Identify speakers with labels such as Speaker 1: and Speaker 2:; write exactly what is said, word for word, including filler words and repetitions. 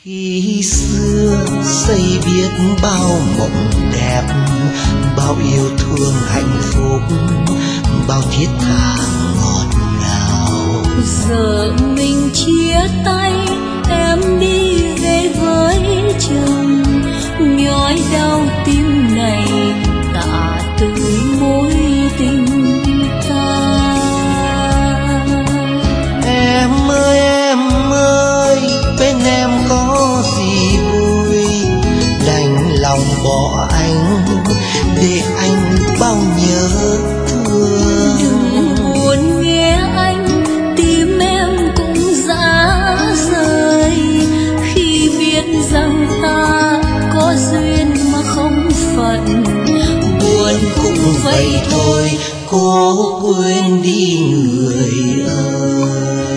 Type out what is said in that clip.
Speaker 1: Khi xưa xây biết bao mộng đẹp, bao yêu thương hạnh phúc, bao thiết tha ngọt ngào.
Speaker 2: Giờ mình chia tay, em đi về với chồng, nhói đau tim này tạ từ mối tình ta.
Speaker 1: Em ơi em ơi, bên em có gì vui, đành lòng bỏ anh để anh bao nhớ thương.
Speaker 2: Đừng buồn nghe anh, tim em cũng rã rời, khi biết rằng ta có duyên mà không phận. Buồn cũng vậy thôi,
Speaker 1: cố quên đi người ơi.